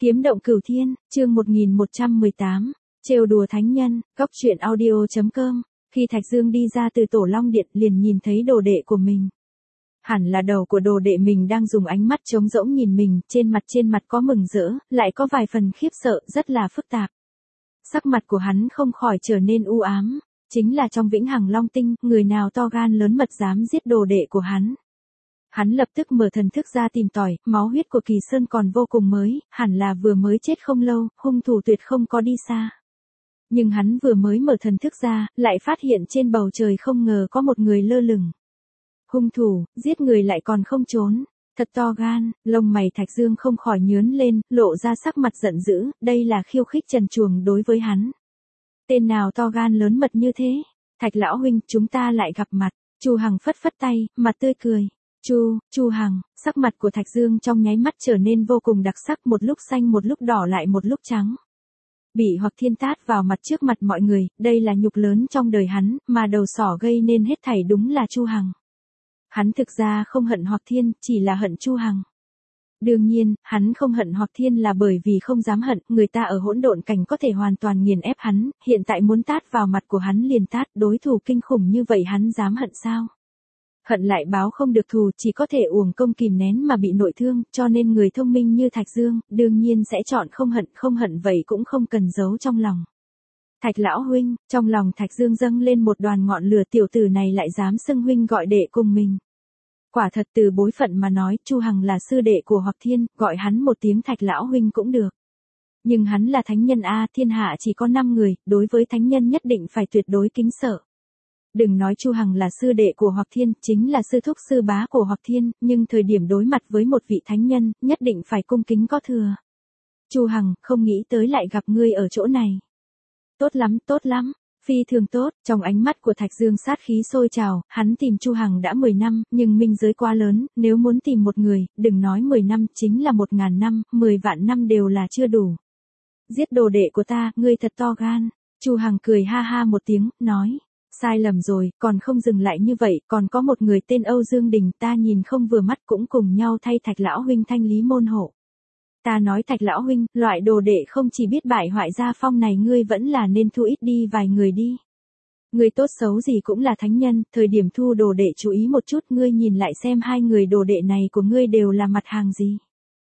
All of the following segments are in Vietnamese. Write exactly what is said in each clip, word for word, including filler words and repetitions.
Kiếm động cửu thiên, chương một nghìn một trăm mười tám, trêu đùa thánh nhân, góc truyện audio.com. Khi Thạch Dương đi ra từ Tổ Long Điện liền nhìn thấy đồ đệ của mình. Hẳn là đầu của đồ đệ mình đang dùng ánh mắt trống rỗng nhìn mình, trên mặt trên mặt có mừng rỡ, lại có vài phần khiếp sợ, rất là phức tạp. Sắc mặt của hắn không khỏi trở nên u ám, chính là trong Vĩnh Hằng Long Tinh, người nào to gan lớn mật dám giết đồ đệ của hắn. Hắn lập tức mở thần thức ra tìm tòi, máu huyết của Kỳ Sơn còn vô cùng mới, hẳn là vừa mới chết không lâu, hung thủ tuyệt không có đi xa. Nhưng hắn vừa mới mở thần thức ra, lại phát hiện trên bầu trời không ngờ có một người lơ lửng. Hung thủ, giết người lại còn không trốn, thật to gan, lông mày Thạch Dương không khỏi nhướng lên, lộ ra sắc mặt giận dữ, đây là khiêu khích trần truồng đối với hắn. Tên nào to gan lớn mật như thế? Thạch lão huynh, chúng ta lại gặp mặt. Chu Hằng phất phất tay, mặt tươi cười. Chu, Chu Hằng, sắc mặt của Thạch Dương trong nháy mắt trở nên vô cùng đặc sắc, một lúc xanh một lúc đỏ lại một lúc trắng. Bị Hoặc Thiên tát vào mặt trước mặt mọi người, đây là nhục lớn trong đời hắn, mà đầu sỏ gây nên hết thảy đúng là Chu Hằng. Hắn thực ra không hận Hoặc Thiên, chỉ là hận Chu Hằng. Đương nhiên, hắn không hận Hoặc Thiên là bởi vì không dám hận, người ta ở hỗn độn cảnh có thể hoàn toàn nghiền ép hắn, hiện tại muốn tát vào mặt của hắn liền tát, đối thủ kinh khủng như vậy hắn dám hận sao? Hận lại báo không được thù, chỉ có thể uổng công kìm nén mà bị nội thương, cho nên người thông minh như Thạch Dương, đương nhiên sẽ chọn không hận, không hận vậy cũng không cần giấu trong lòng. Thạch lão huynh, trong lòng Thạch Dương dâng lên một đoàn ngọn lửa, tiểu tử này lại dám xưng huynh gọi đệ cùng mình. Quả thật từ bối phận mà nói, Chu Hằng là sư đệ của Hoặc Thiên, gọi hắn một tiếng Thạch lão huynh cũng được. Nhưng hắn là thánh nhân a, thiên hạ chỉ có năm người, đối với thánh nhân nhất định phải tuyệt đối kính sợ. Đừng nói Chu Hằng là sư đệ của Hoặc Thiên, chính là sư thúc sư bá của Hoặc Thiên, nhưng thời điểm đối mặt với một vị thánh nhân, nhất định phải cung kính có thừa. Chu Hằng, không nghĩ tới lại gặp ngươi ở chỗ này. Tốt lắm, tốt lắm, phi thường tốt, trong ánh mắt của Thạch Dương sát khí sôi trào, hắn tìm Chu Hằng đã mười năm, nhưng minh giới quá lớn, nếu muốn tìm một người, đừng nói mười năm, chính là một ngàn năm, mười vạn năm đều là chưa đủ. Giết đồ đệ của ta, ngươi thật to gan. Chu Hằng cười ha ha một tiếng, nói. Sai lầm rồi, còn không dừng lại như vậy, còn có một người tên Âu Dương Đình, ta nhìn không vừa mắt cũng cùng nhau thay Thạch lão huynh thanh lý môn hộ. Ta nói Thạch lão huynh, loại đồ đệ không chỉ biết bại hoại gia phong này ngươi vẫn là nên thu ít đi vài người đi. Ngươi tốt xấu gì cũng là thánh nhân, thời điểm thu đồ đệ chú ý một chút, ngươi nhìn lại xem hai người đồ đệ này của ngươi đều là mặt hàng gì.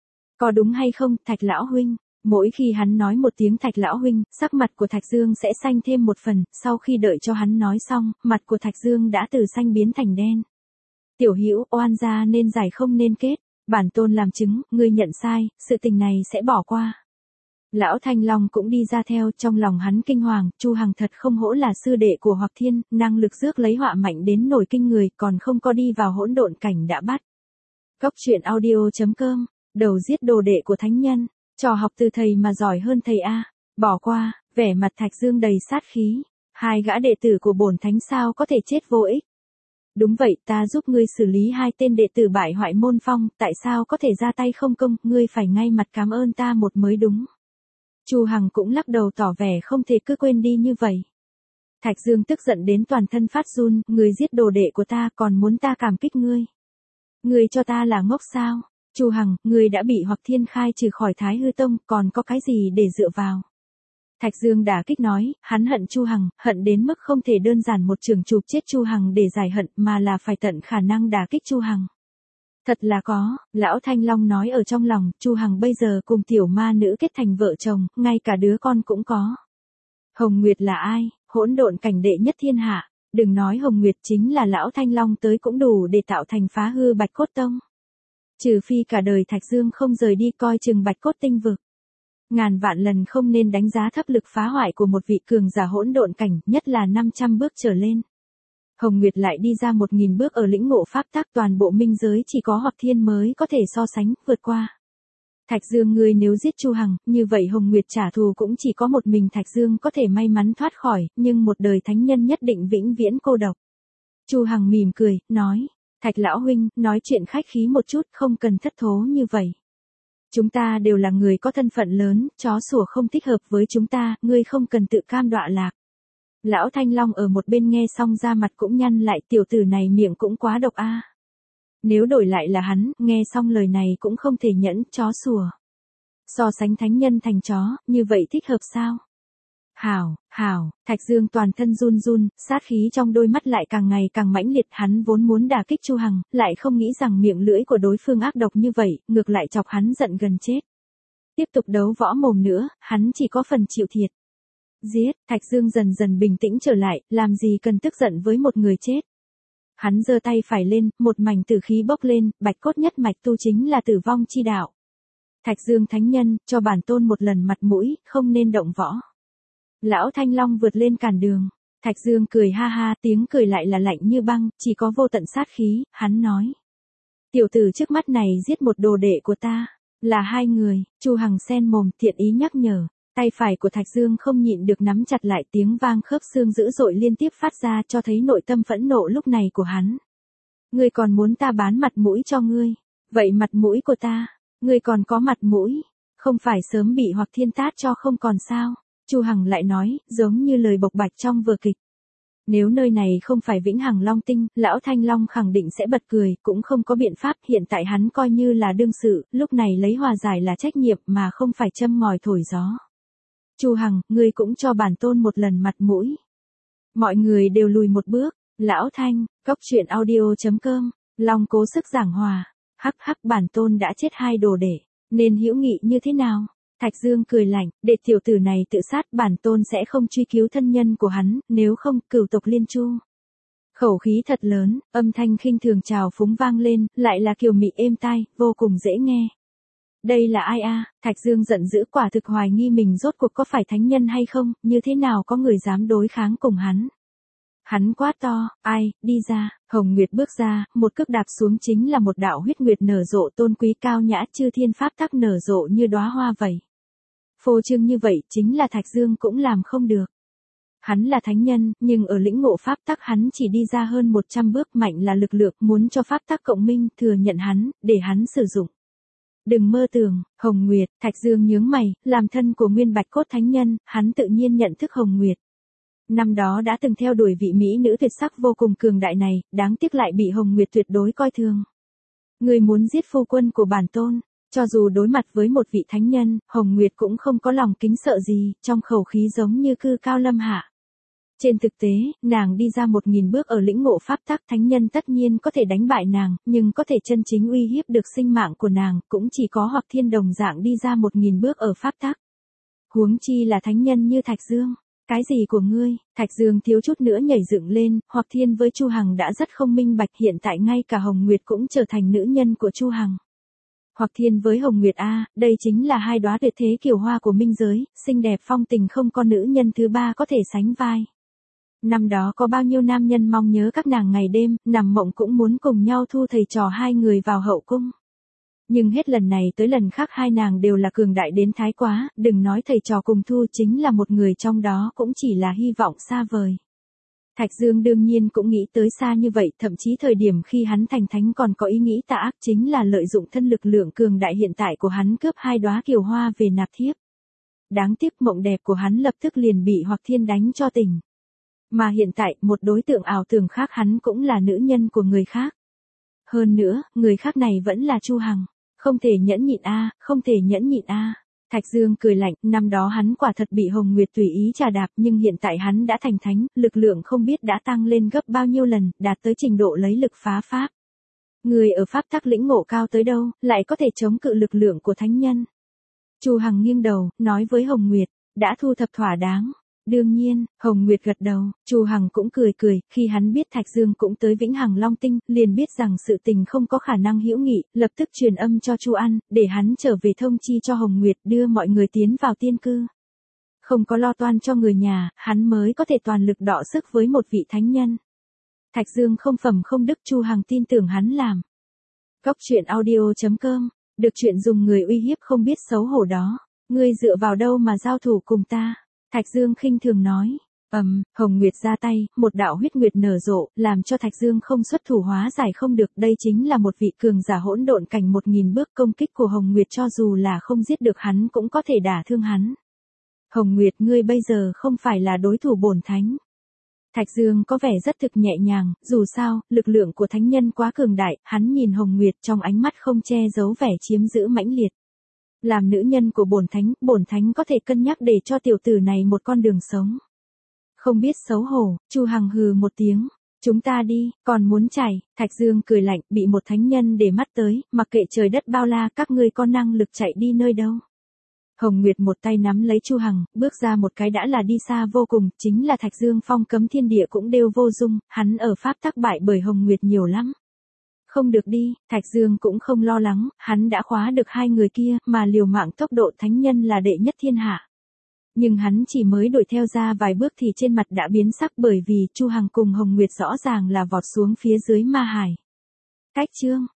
Có đúng hay không, Thạch lão huynh? Mỗi khi hắn nói một tiếng Thạch lão huynh, sắc mặt của Thạch Dương sẽ xanh thêm một phần, sau khi đợi cho hắn nói xong, mặt của Thạch Dương đã từ xanh biến thành đen. Tiểu Hữu, oan gia nên giải không nên kết, bản tôn làm chứng, ngươi nhận sai, sự tình này sẽ bỏ qua. Lão Thanh Long cũng đi ra theo, trong lòng hắn kinh hoàng, Chu Hằng thật không hổ là sư đệ của Hoặc Thiên, năng lực rước lấy họa mạnh đến nổi kinh người, còn không có đi vào hỗn độn cảnh đã bắt. Góc truyện audio.com, đầu giết đồ đệ của thánh nhân. Trò học từ thầy mà giỏi hơn thầy a. Bỏ qua, vẻ mặt Thạch Dương đầy sát khí. Hai gã đệ tử của bổn thánh sao có thể chết vô ích. Đúng vậy, ta giúp ngươi xử lý hai tên đệ tử bại hoại môn phong, tại sao có thể ra tay không công, ngươi phải ngay mặt cảm ơn ta một mới đúng. Chu Hằng cũng lắc đầu tỏ vẻ không thể cứ quên đi như vậy. Thạch Dương tức giận đến toàn thân phát run, ngươi giết đồ đệ của ta còn muốn ta cảm kích ngươi. Ngươi cho ta là ngốc sao? Chu Hằng, ngươi đã bị Hoặc Thiên khai trừ khỏi Thái Hư Tông, còn có cái gì để dựa vào? Thạch Dương đả kích nói, hắn hận Chu Hằng, hận đến mức không thể đơn giản một trường chụp chết Chu Hằng để giải hận, mà là phải tận khả năng đả kích Chu Hằng. Thật là có, lão Thanh Long nói ở trong lòng, Chu Hằng bây giờ cùng tiểu ma nữ kết thành vợ chồng, ngay cả đứa con cũng có. Hồng Nguyệt là ai? Hỗn độn cảnh đệ nhất thiên hạ, đừng nói Hồng Nguyệt, chính là lão Thanh Long tới cũng đủ để tạo thành phá hư Bạch Cốt Tông. Trừ phi cả đời Thạch Dương không rời đi coi chừng Bạch Cốt tinh vực. Ngàn vạn lần không nên đánh giá thấp lực phá hoại của một vị cường giả hỗn độn cảnh, nhất là năm trăm bước trở lên. Hồng Nguyệt lại đi ra một nghìn bước ở lĩnh ngộ pháp tắc, toàn bộ minh giới chỉ có Hoặc Thiên mới có thể so sánh, vượt qua. Thạch Dương, ngươi nếu giết Chu Hằng, như vậy Hồng Nguyệt trả thù cũng chỉ có một mình Thạch Dương có thể may mắn thoát khỏi, nhưng một đời thánh nhân nhất định vĩnh viễn cô độc. Chu Hằng mỉm cười, nói. Thạch lão huynh, nói chuyện khách khí một chút, không cần thất thố như vậy. Chúng ta đều là người có thân phận lớn, chó sủa không thích hợp với chúng ta, ngươi không cần tự cam đọa lạc. Lão Thanh Long ở một bên nghe xong da mặt cũng nhăn lại, tiểu tử này miệng cũng quá độc a. Nếu đổi lại là hắn, nghe xong lời này cũng không thể nhẫn, chó sủa. So sánh thánh nhân thành chó, như vậy thích hợp sao? Hảo, hảo, Thạch Dương toàn thân run run, sát khí trong đôi mắt lại càng ngày càng mãnh liệt, hắn vốn muốn đả kích Chu Hằng, lại không nghĩ rằng miệng lưỡi của đối phương ác độc như vậy, ngược lại chọc hắn giận gần chết. Tiếp tục đấu võ mồm nữa, hắn chỉ có phần chịu thiệt. Giết, Thạch Dương dần dần bình tĩnh trở lại, làm gì cần tức giận với một người chết. Hắn giơ tay phải lên, một mảnh tử khí bốc lên, bạch cốt nhất mạch tu chính là tử vong chi đạo. Thạch Dương thánh nhân, cho bản tôn một lần mặt mũi, không nên động võ. Lão Thanh Long vượt lên cản đường. Thạch Dương cười ha ha, tiếng cười lại là lạnh như băng, chỉ có vô tận sát khí, hắn nói. Tiểu tử trước mắt này giết một đồ đệ của ta, là hai người, Chu Hằng sen mồm, thiện ý nhắc nhở. Tay phải của Thạch Dương không nhịn được nắm chặt lại, tiếng vang khớp xương dữ dội liên tiếp phát ra, cho thấy nội tâm phẫn nộ lúc này của hắn. Ngươi còn muốn ta bán mặt mũi cho ngươi, vậy mặt mũi của ta, ngươi còn có mặt mũi, không phải sớm bị Hoặc Thiên tát cho không còn sao? Chu Hằng lại nói, giống như lời bộc bạch trong vở kịch. Nếu nơi này không phải Vĩnh Hằng Long Tinh, lão Thanh Long khẳng định sẽ bật cười, cũng không có biện pháp, hiện tại hắn coi như là đương sự, lúc này lấy hòa giải là trách nhiệm mà không phải châm ngòi thổi gió. Chu Hằng, ngươi cũng cho bản tôn một lần mặt mũi. Mọi người đều lùi một bước, lão Thanh, cốc truyện audio chấm com, Long cố sức giảng hòa, hắc hắc bản tôn đã chết hai đồ đệ, nên hữu nghị như thế nào? Thạch Dương cười lạnh, để tiểu tử này tự sát, bản tôn sẽ không truy cứu thân nhân của hắn, nếu không, cửu tộc liên chu. Khẩu khí thật lớn, âm thanh khinh thường trào phúng vang lên, lại là kiều mị êm tai, vô cùng dễ nghe. Đây là ai a? Thạch Dương giận dữ, quả thực hoài nghi mình rốt cuộc có phải thánh nhân hay không, như thế nào có người dám đối kháng cùng hắn. Hắn quát to, ai, đi ra, Hồng Nguyệt bước ra, một cước đạp xuống chính là một đạo huyết nguyệt nở rộ tôn quý cao nhã, chư thiên pháp tắc nở rộ như đóa hoa vậy. Phô trương như vậy, chính là Thạch Dương cũng làm không được. Hắn là thánh nhân, nhưng ở lĩnh ngộ pháp tắc hắn chỉ đi ra hơn một trăm bước, mạnh là lực lượng, muốn cho pháp tắc cộng minh, thừa nhận hắn, để hắn sử dụng. Đừng mơ tưởng, Hồng Nguyệt, Thạch Dương nhướng mày, làm thân của nguyên bạch cốt thánh nhân, hắn tự nhiên nhận thức Hồng Nguyệt. Năm đó đã từng theo đuổi vị mỹ nữ tuyệt sắc vô cùng cường đại này, đáng tiếc lại bị Hồng Nguyệt tuyệt đối coi thường. Người muốn giết phu quân của bản tôn, cho dù đối mặt với một vị thánh nhân, Hồng Nguyệt cũng không có lòng kính sợ gì, trong khẩu khí giống như cư cao lâm hạ. Trên thực tế, nàng đi ra một nghìn bước ở lĩnh ngộ pháp tắc, thánh nhân tất nhiên có thể đánh bại nàng, nhưng có thể chân chính uy hiếp được sinh mạng của nàng, cũng chỉ có Hoặc Thiên đồng dạng đi ra một nghìn bước ở pháp tắc. Huống chi là thánh nhân như Thạch Dương. Cái gì của ngươi? Thạch Dương thiếu chút nữa nhảy dựng lên, Hoặc Thiên với Chu Hằng đã rất không minh bạch, hiện tại ngay cả Hồng Nguyệt cũng trở thành nữ nhân của Chu Hằng. Hoặc Thiên với Hồng Nguyệt a, đây chính là hai đóa tuyệt thế kiều hoa của minh giới, xinh đẹp phong tình, không có nữ nhân thứ ba có thể sánh vai. Năm đó có bao nhiêu nam nhân mong nhớ các nàng ngày đêm, nằm mộng cũng muốn cùng nhau thu thầy trò hai người vào hậu cung. Nhưng hết lần này tới lần khác hai nàng đều là cường đại đến thái quá, đừng nói thầy trò cùng thu, chính là một người trong đó cũng chỉ là hy vọng xa vời. Thạch Dương đương nhiên cũng nghĩ tới xa như vậy, thậm chí thời điểm khi hắn thành thánh còn có ý nghĩ tà ác, chính là lợi dụng thân lực lượng cường đại hiện tại của hắn cướp hai đóa kiều hoa về nạp thiếp. Đáng tiếc mộng đẹp của hắn lập tức liền bị Hoặc Thiên đánh cho tỉnh. Mà hiện tại, một đối tượng ảo tưởng khác hắn cũng là nữ nhân của người khác. Hơn nữa, người khác này vẫn là Chu Hằng. Không thể nhẫn nhịn a, không thể nhẫn nhịn a. Thạch Dương cười lạnh, năm đó hắn quả thật bị Hồng Nguyệt tùy ý trà đạp, nhưng hiện tại hắn đã thành thánh, lực lượng không biết đã tăng lên gấp bao nhiêu lần, đạt tới trình độ lấy lực phá pháp. Người ở pháp tắc lĩnh ngộ cao tới đâu, lại có thể chống cự lực lượng của thánh nhân. Chu Hằng nghiêng đầu, nói với Hồng Nguyệt, đã thu thập thỏa đáng. Đương nhiên, Hồng Nguyệt gật đầu, Chu Hằng cũng cười cười, khi hắn biết Thạch Dương cũng tới Vĩnh Hằng Long Tinh, liền biết rằng sự tình không có khả năng hữu nghị, lập tức truyền âm cho Chu An, để hắn trở về thông chi cho Hồng Nguyệt, đưa mọi người tiến vào tiên cư. Không có lo toan cho người nhà, hắn mới có thể toàn lực đọ sức với một vị thánh nhân. Thạch Dương không phẩm không đức, Chu Hằng tin tưởng hắn làm. Cốc truyện audio chấm com, được chuyện dùng người uy hiếp không biết xấu hổ đó, ngươi dựa vào đâu mà giao thủ cùng ta? Thạch Dương khinh thường nói, ầm, um, Hồng Nguyệt ra tay, một đạo huyết nguyệt nở rộ, làm cho Thạch Dương không xuất thủ hóa giải không được, đây chính là một vị cường giả hỗn độn cảnh một nghìn bước, công kích của Hồng Nguyệt cho dù là không giết được hắn cũng có thể đả thương hắn. Hồng Nguyệt, ngươi bây giờ không phải là đối thủ bổn thánh. Thạch Dương có vẻ rất thực nhẹ nhàng, dù sao, lực lượng của thánh nhân quá cường đại, hắn nhìn Hồng Nguyệt trong ánh mắt không che giấu vẻ chiếm giữ mãnh liệt. Làm nữ nhân của bổn thánh, bổn thánh có thể cân nhắc để cho tiểu tử này một con đường sống. Không biết xấu hổ, Chu Hằng hừ một tiếng. Chúng ta đi, còn muốn chạy, Thạch Dương cười lạnh, bị một thánh nhân để mắt tới, mặc kệ trời đất bao la, các ngươi có năng lực chạy đi nơi đâu. Hồng Nguyệt một tay nắm lấy Chu Hằng, bước ra một cái đã là đi xa vô cùng, chính là Thạch Dương phong cấm thiên địa cũng đều vô dung, hắn ở pháp tắc bại bởi Hồng Nguyệt nhiều lắm. Không được đi, Thạch Dương cũng không lo lắng, hắn đã khóa được hai người kia, mà liều mạng tốc độ thánh nhân là đệ nhất thiên hạ. Nhưng hắn chỉ mới đuổi theo ra vài bước thì trên mặt đã biến sắc bởi vì Chu Hằng cùng Hồng Nguyệt rõ ràng là vọt xuống phía dưới ma hải. Cách chương